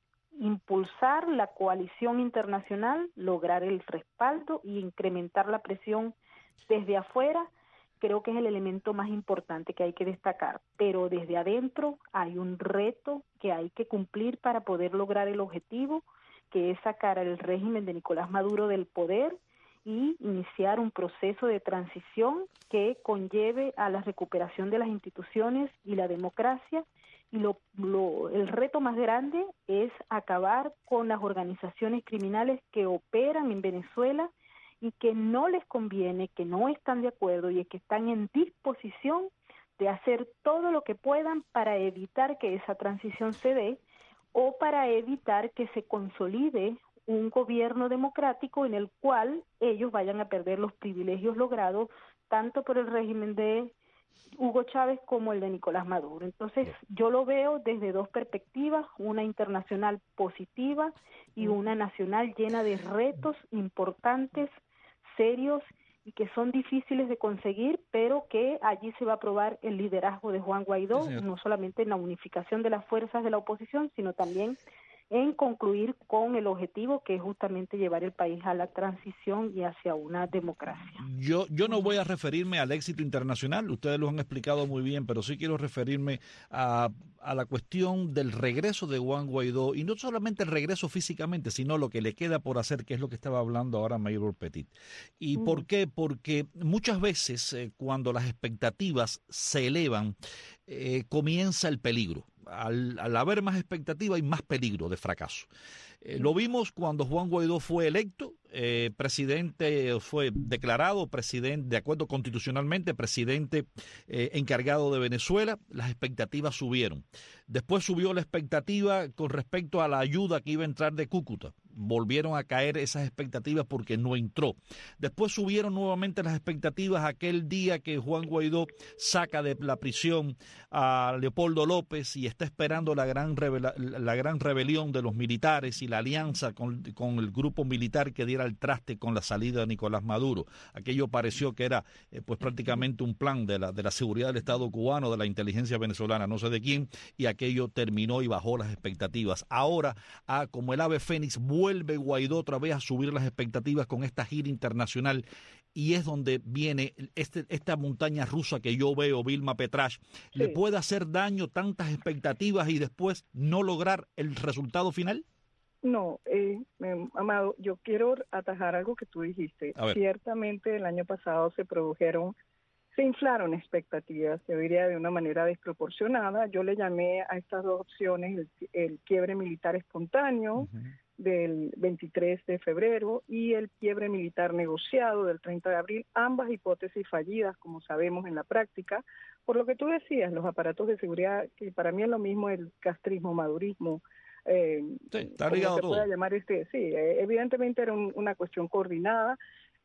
Impulsar la coalición internacional, lograr el respaldo y incrementar la presión desde afuera, creo que es el elemento más importante que hay que destacar, pero desde adentro hay un reto que hay que cumplir para poder lograr el objetivo, que es sacar al régimen de Nicolás Maduro del poder y iniciar un proceso de transición que conlleve a la recuperación de las instituciones y la democracia. Y el reto más grande es acabar con las organizaciones criminales que operan en Venezuela y que no les conviene, que no están de acuerdo y que están en disposición de hacer todo lo que puedan para evitar que esa transición se dé, o para evitar que se consolide un gobierno democrático en el cual ellos vayan a perder los privilegios logrados tanto por el régimen de Hugo Chávez como el de Nicolás Maduro. Entonces, yo lo veo desde dos perspectivas, una internacional positiva y una nacional llena de retos importantes, serios y que son difíciles de conseguir, pero que allí se va a probar el liderazgo de Juan Guaidó, sí, no solamente en la unificación de las fuerzas de la oposición, sino también en concluir con el objetivo que es justamente llevar el país a la transición y hacia una democracia. Yo no voy a referirme al éxito internacional, ustedes lo han explicado muy bien, pero sí quiero referirme a la cuestión del regreso de Juan Guaidó, y no solamente el regreso físicamente, sino lo que le queda por hacer, que es lo que estaba hablando ahora Maybor Petit. ¿Y por qué? Porque muchas veces cuando las expectativas se elevan, comienza el peligro. Al haber más expectativa hay más peligro de fracaso. Lo vimos cuando Juan Guaidó fue electo, presidente, fue declarado presidente, de acuerdo constitucionalmente, presidente encargado de Venezuela. Las expectativas subieron. Después subió la expectativa con respecto a la ayuda que iba a entrar de Cúcuta. Volvieron a caer esas expectativas porque no entró. Después subieron nuevamente las expectativas aquel día que Juan Guaidó saca de la prisión a Leopoldo López y está esperando la gran rebelión de los militares y la alianza con el grupo militar que diera el traste con la salida de Nicolás Maduro. Aquello pareció que era pues prácticamente un plan de la seguridad del Estado cubano, de la inteligencia venezolana, no sé de quién, y aquello terminó y bajó las expectativas. Ahora, como el ave fénix, vuelve Guaidó otra vez a subir las expectativas con esta gira internacional, y es donde viene esta montaña rusa que yo veo. Vilma Petrach, sí. ¿Le puede hacer daño tantas expectativas y después no lograr el resultado final? No, Amado, yo quiero atajar algo que tú dijiste. Ciertamente el año pasado se inflaron expectativas, se diría de una manera desproporcionada. Yo le llamé a estas dos opciones el quiebre militar espontáneo del 23 de febrero y el quiebre militar negociado del 30 de abril, ambas hipótesis fallidas, como sabemos en la práctica, por lo que tú decías, los aparatos de seguridad, que para mí es lo mismo el castrismo, madurismo, sí, está ligado todo. Pueda llamar sí, evidentemente era una cuestión coordinada.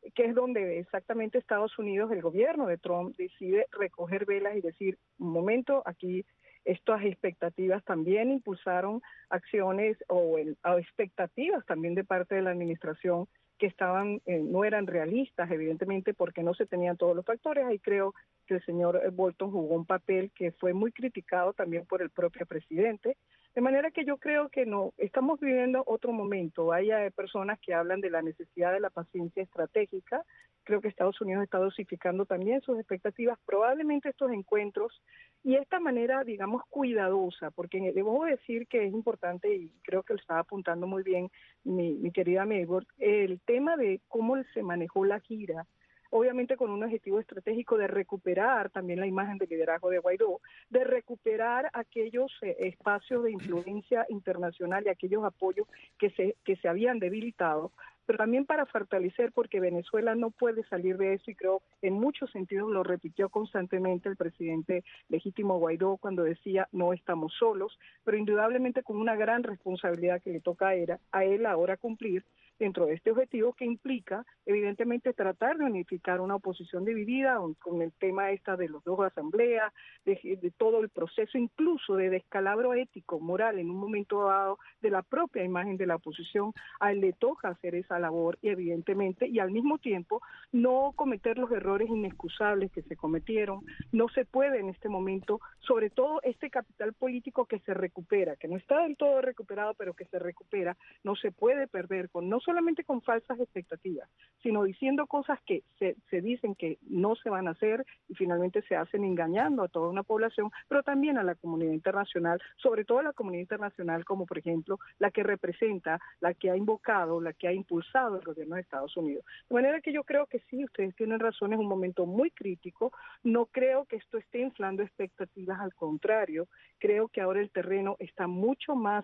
que es donde exactamente Estados Unidos, el gobierno de Trump, decide recoger velas y decir, un momento, aquí estas expectativas también impulsaron acciones o expectativas también de parte de la administración que estaban no eran realistas, evidentemente, porque no se tenían todos los factores. Ahí creo que el señor Bolton jugó un papel que fue muy criticado también por el propio presidente. De manera que yo creo que no, estamos viviendo otro momento. Hay personas que hablan de la necesidad de la paciencia estratégica. Creo que Estados Unidos está dosificando también sus expectativas. Probablemente estos encuentros y esta manera, digamos, cuidadosa, porque debo decir que es importante y creo que lo estaba apuntando muy bien mi querida Maybor, el tema de cómo se manejó la gira, obviamente con un objetivo estratégico de recuperar también la imagen de liderazgo de Guaidó, de recuperar aquellos espacios de influencia internacional y aquellos apoyos que se habían debilitado, pero también para fortalecer, porque Venezuela no puede salir de eso, y creo en muchos sentidos lo repitió constantemente el presidente legítimo Guaidó cuando decía no estamos solos, pero indudablemente con una gran responsabilidad que le toca a él ahora cumplir dentro de este objetivo, que implica evidentemente tratar de unificar una oposición dividida con el tema de los dos asambleas, de todo el proceso, incluso de descalabro ético, moral, en un momento dado de la propia imagen de la oposición. A él le toca hacer esa labor y evidentemente, y al mismo tiempo, no cometer los errores inexcusables que se cometieron. No se puede en este momento, sobre todo este capital político que se recupera, que no está del todo recuperado, pero que se recupera, no se puede perder no solamente con falsas expectativas, sino diciendo cosas que se dicen que no se van a hacer y finalmente se hacen engañando a toda una población, pero también a la comunidad internacional, sobre todo a la comunidad internacional como por ejemplo la que representa, la que ha invocado, la que ha impulsado el gobierno de Estados Unidos. De manera que yo creo que sí, ustedes tienen razón, es un momento muy crítico, no creo que esto esté inflando expectativas, al contrario, creo que ahora el terreno está mucho más...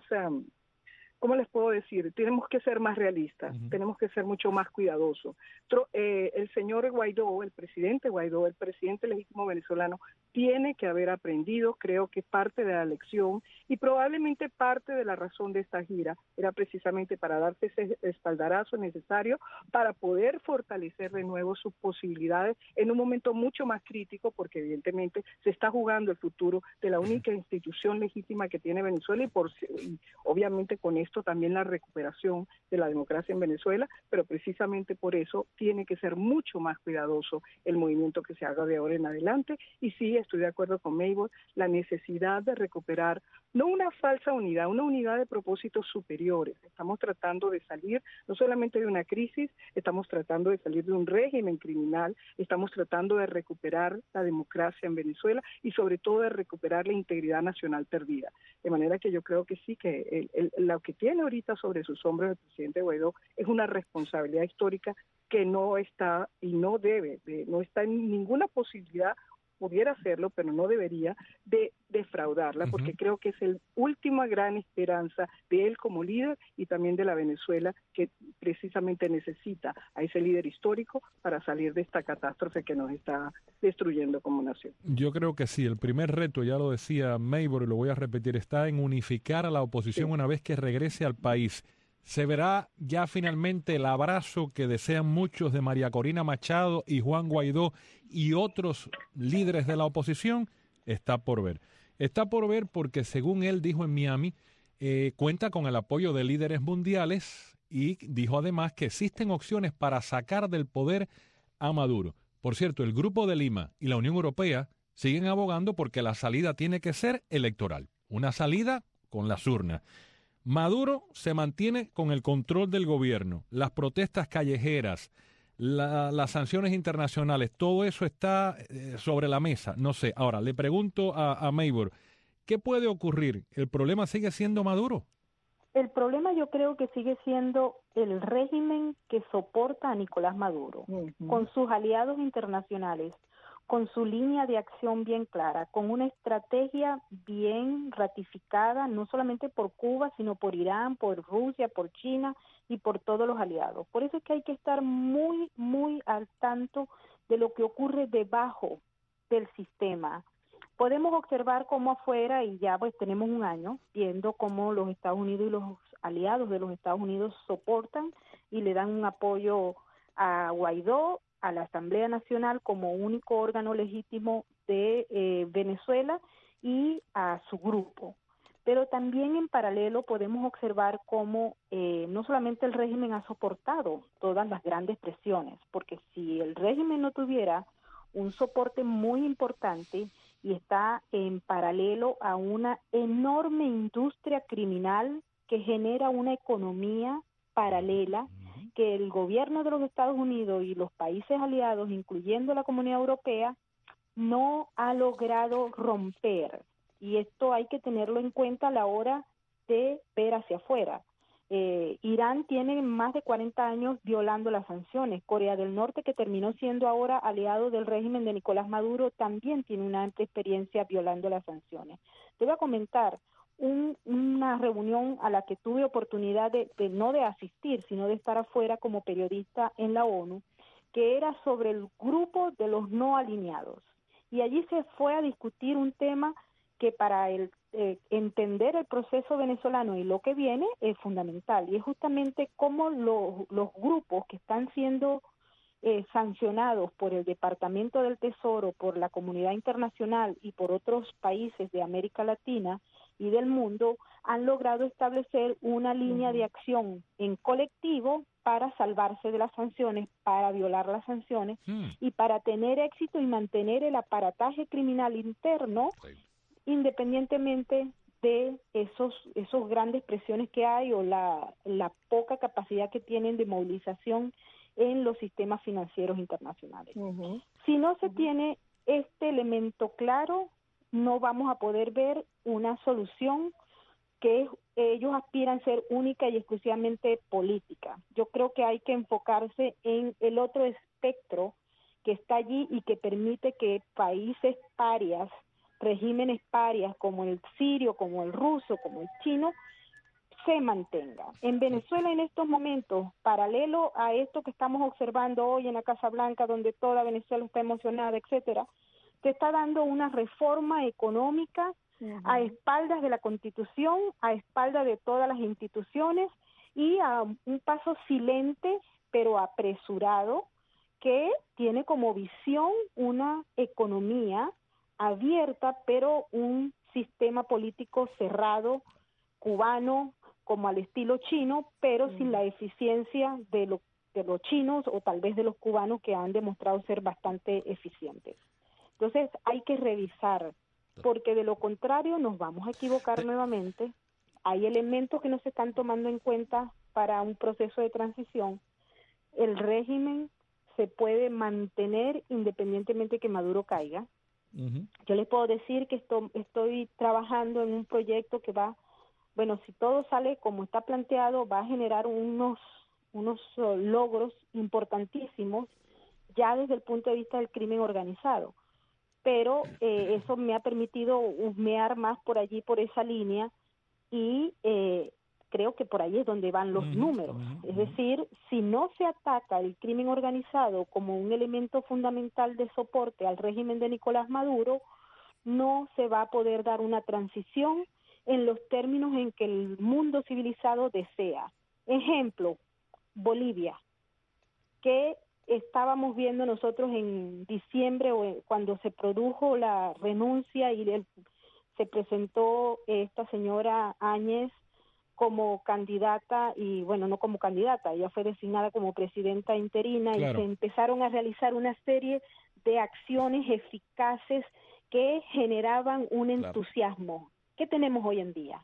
¿Cómo les puedo decir? Tenemos que ser más realistas, tenemos que ser mucho más cuidadosos. El señor Guaidó, el presidente Guaidó, el presidente legítimo venezolano, tiene que haber aprendido, creo que parte de la lección y probablemente parte de la razón de esta gira era precisamente para darse ese espaldarazo necesario para poder fortalecer de nuevo sus posibilidades en un momento mucho más crítico, porque evidentemente se está jugando el futuro de la única institución legítima que tiene Venezuela y obviamente con esto también la recuperación de la democracia en Venezuela, pero precisamente por eso tiene que ser mucho más cuidadoso el movimiento que se haga de ahora en adelante. Y sí, estoy de acuerdo con Maybor, la necesidad de recuperar no una falsa unidad, una unidad de propósitos superiores. Estamos tratando de salir no solamente de una crisis, estamos tratando de salir de un régimen criminal, estamos tratando de recuperar la democracia en Venezuela y sobre todo de recuperar la integridad nacional perdida. De manera que yo creo que sí, que lo que tiene ahorita sobre sus hombros el presidente Guaidó es una responsabilidad histórica que no está y no debe, no está en ninguna posibilidad, pudiera hacerlo, pero no debería, de defraudarla, porque creo que es la última gran esperanza de él como líder y también de la Venezuela, que precisamente necesita a ese líder histórico para salir de esta catástrofe que nos está destruyendo como nación. Yo creo que sí, el primer reto, ya lo decía Maybor y lo voy a repetir, está en unificar a la oposición una vez que regrese al país. ¿Se verá ya finalmente el abrazo que desean muchos de María Corina Machado y Juan Guaidó y otros líderes de la oposición? Está por ver. Está por ver porque, según él dijo en Miami, cuenta con el apoyo de líderes mundiales y dijo además que existen opciones para sacar del poder a Maduro. Por cierto, el Grupo de Lima y la Unión Europea siguen abogando porque la salida tiene que ser electoral, una salida con las urnas. Maduro se mantiene con el control del gobierno, las protestas callejeras, las sanciones internacionales, todo eso está sobre la mesa. No sé, ahora le pregunto a Maybor, ¿qué puede ocurrir? ¿El problema sigue siendo Maduro? El problema yo creo que sigue siendo el régimen que soporta a Nicolás Maduro, con sus aliados internacionales, con su línea de acción bien clara, con una estrategia bien ratificada, no solamente por Cuba, sino por Irán, por Rusia, por China y por todos los aliados. Por eso es que hay que estar muy, muy al tanto de lo que ocurre debajo del sistema. Podemos observar cómo afuera, y ya pues tenemos un año, viendo cómo los Estados Unidos y los aliados de los Estados Unidos soportan y le dan un apoyo a Guaidó, a la Asamblea Nacional como único órgano legítimo de Venezuela y a su grupo. Pero también en paralelo podemos observar cómo no solamente el régimen ha soportado todas las grandes presiones, porque si el régimen no tuviera un soporte muy importante y está en paralelo a una enorme industria criminal que genera una economía paralela que el gobierno de los Estados Unidos y los países aliados, incluyendo la Comunidad Europea, no ha logrado romper. Y esto hay que tenerlo en cuenta a la hora de ver hacia afuera. Irán tiene más de 40 años violando las sanciones. Corea del Norte, que terminó siendo ahora aliado del régimen de Nicolás Maduro, también tiene una amplia experiencia violando las sanciones. Te voy a comentar una reunión a la que tuve oportunidad no de asistir, sino de estar afuera como periodista en la ONU, que era sobre el grupo de los no alineados. Y allí se fue a discutir un tema que para entender el proceso venezolano y lo que viene es fundamental, y es justamente cómo los grupos que están siendo sancionados por el Departamento del Tesoro, por la comunidad internacional y por otros países de América Latina y del mundo, han logrado establecer una línea de acción en colectivo para salvarse de las sanciones, para violar las sanciones y para tener éxito y mantener el aparataje criminal interno, independientemente de esos grandes presiones que hay o la poca capacidad que tienen de movilización en los sistemas financieros internacionales. Si no se tiene este elemento claro, no vamos a poder ver una solución que ellos aspiran a ser única y exclusivamente política. Yo creo que hay que enfocarse en el otro espectro que está allí y que permite que países parias, regímenes parias como el sirio, como el ruso, como el chino, se mantenga. En Venezuela en estos momentos, paralelo a esto que estamos observando hoy en la Casa Blanca, donde toda Venezuela está emocionada, etcétera, se está dando una reforma económica a espaldas de la Constitución, a espaldas de todas las instituciones y a un paso silente pero apresurado que tiene como visión una economía abierta, pero un sistema político cerrado, cubano, como al estilo chino, pero sin la eficiencia de los chinos o tal vez de los cubanos, que han demostrado ser bastante eficientes. Entonces hay que revisar, porque de lo contrario nos vamos a equivocar nuevamente. Hay elementos que no se están tomando en cuenta para un proceso de transición. El régimen se puede mantener independientemente que Maduro caiga. Yo les puedo decir que estoy trabajando en un proyecto que va, bueno, si todo sale como está planteado, va a generar unos logros importantísimos ya desde el punto de vista del crimen organizado. Pero eso me ha permitido husmear más por allí, por esa línea, y creo que por ahí es donde van los números. Es decir, si no se ataca el crimen organizado como un elemento fundamental de soporte al régimen de Nicolás Maduro, no se va a poder dar una transición en los términos en que el mundo civilizado desea. Ejemplo, Bolivia, que estábamos viendo nosotros en diciembre cuando se produjo la renuncia y se presentó esta señora Áñez como candidata, y bueno, no como candidata, ella fue designada como presidenta interina, y se empezaron a realizar una serie de acciones eficaces que generaban un entusiasmo. ¿Qué tenemos hoy en día?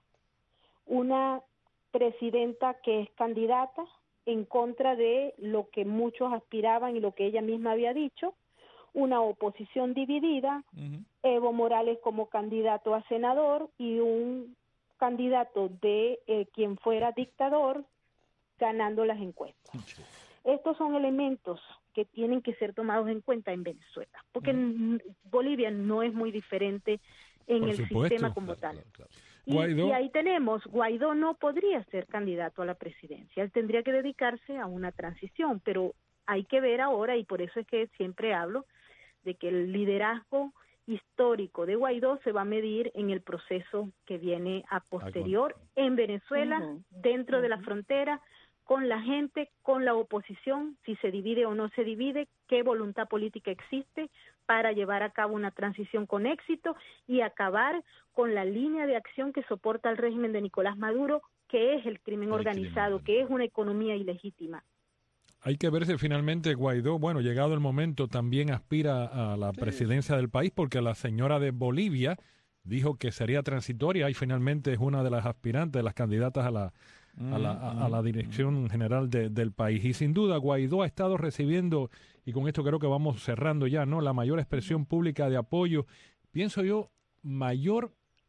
Una presidenta que es candidata en contra de lo que muchos aspiraban y lo que ella misma había dicho, una oposición dividida, Evo Morales como candidato a senador y un candidato de quien fuera dictador ganando las encuestas. Estos son elementos que tienen que ser tomados en cuenta en Venezuela, porque en Bolivia no es muy diferente en el sistema como tal. Y ahí tenemos, Guaidó no podría ser candidato a la presidencia, él tendría que dedicarse a una transición, pero hay que ver ahora, y por eso es que siempre hablo de que el liderazgo histórico de Guaidó se va a medir en el proceso que viene a posterior en Venezuela, dentro de la frontera, con la gente, con la oposición, si se divide o no se divide, qué voluntad política existe para llevar a cabo una transición con éxito y acabar con la línea de acción que soporta el régimen de Nicolás Maduro, que es el crimen organizado, que es una economía ilegítima. Hay que ver si finalmente Guaidó, bueno, llegado el momento, también aspira a la presidencia del país, porque la señora de Bolivia dijo que sería transitoria y finalmente es una de las aspirantes, de las candidatas a la dirección general del país. Y sin duda Guaidó ha estado recibiendo, y con esto creo que vamos cerrando ya, ¿no?, la mayor expresión pública de apoyo, pienso yo, mayor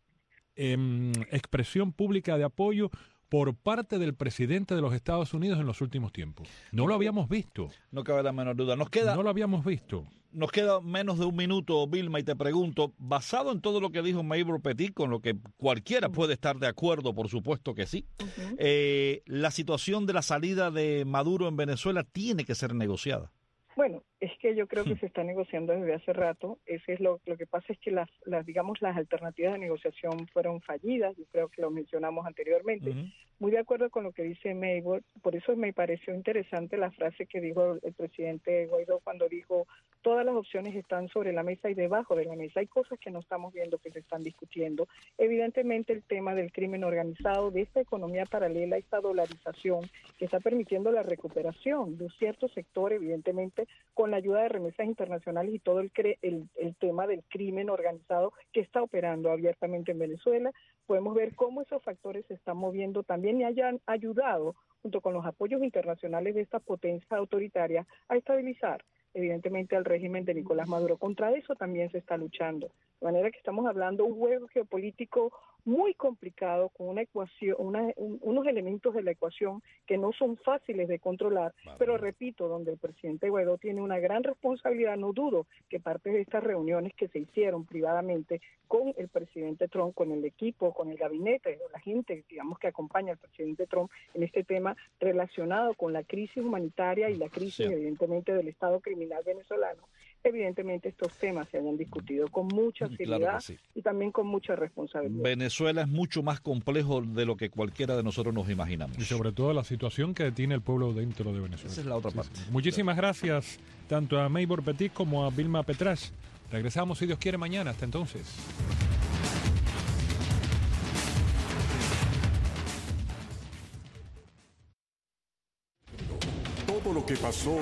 expresión pública de apoyo por parte del presidente de los Estados Unidos en los últimos tiempos. No lo habíamos visto. No cabe la menor duda. No lo habíamos visto. Nos queda menos de un minuto, Vilma, y te pregunto, basado en todo lo que dijo Maybor Petit, con lo que cualquiera puede estar de acuerdo, por supuesto que sí, la situación de la salida de Maduro en Venezuela tiene que ser negociada. Bueno, es que yo creo que se está negociando desde hace rato. Ese es lo que pasa es que las alternativas de negociación fueron fallidas. Yo creo que lo mencionamos anteriormente. Muy de acuerdo con lo que dice Maybor. Por eso me pareció interesante la frase que dijo el presidente Guaidó cuando dijo: todas las opciones están sobre la mesa y debajo de la mesa. Hay cosas que no estamos viendo que se están discutiendo. Evidentemente el tema del crimen organizado, de esta economía paralela, esta dolarización que está permitiendo la recuperación de un cierto sector, evidentemente con la ayuda de remesas internacionales y todo el tema del crimen organizado que está operando abiertamente en Venezuela. Podemos ver cómo esos factores se están moviendo también y hayan ayudado, junto con los apoyos internacionales de esta potencia autoritaria, a estabilizar evidentemente al régimen de Nicolás Maduro. Contra eso también se está luchando. De manera que estamos hablando de un juego geopolítico muy complicado, con una ecuación, unos elementos de la ecuación que no son fáciles de controlar, pero repito, donde el presidente Guaidó tiene una gran responsabilidad. No dudo que parte de estas reuniones que se hicieron privadamente con el presidente Trump, con el equipo, con el gabinete, la gente, digamos, que acompaña al presidente Trump en este tema relacionado con la crisis humanitaria y la crisis, evidentemente, del Estado criminal venezolano, evidentemente estos temas se hayan discutido con mucha seriedad y también con mucha responsabilidad. Venezuela es mucho más complejo de lo que cualquiera de nosotros nos imaginamos. Y sobre todo la situación que tiene el pueblo dentro de Venezuela. Esa es la otra parte. Muchísimas gracias tanto a Maybor Petit como a Vilma Petrach. Regresamos, si Dios quiere, mañana. Hasta entonces. Todo lo que pasó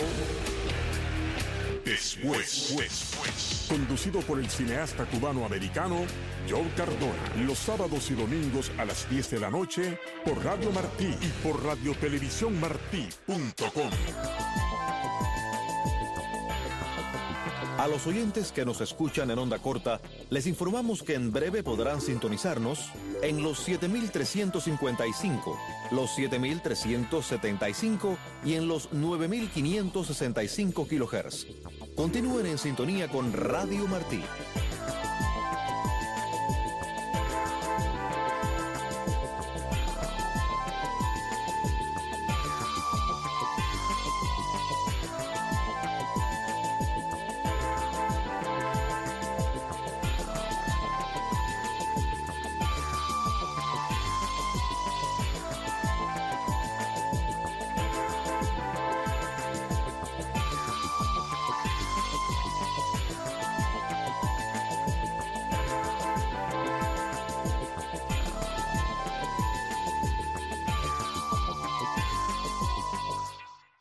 después. Conducido por el cineasta cubano-americano Joe Cardona. Los sábados y domingos a las 10 de la noche por Radio Martí y por radiotelevisiónmartí.com. A los oyentes que nos escuchan en onda corta, les informamos que en breve podrán sintonizarnos en los 7355, los 7375 y en los 9565 kHz. Continúen en sintonía con Radio Martí.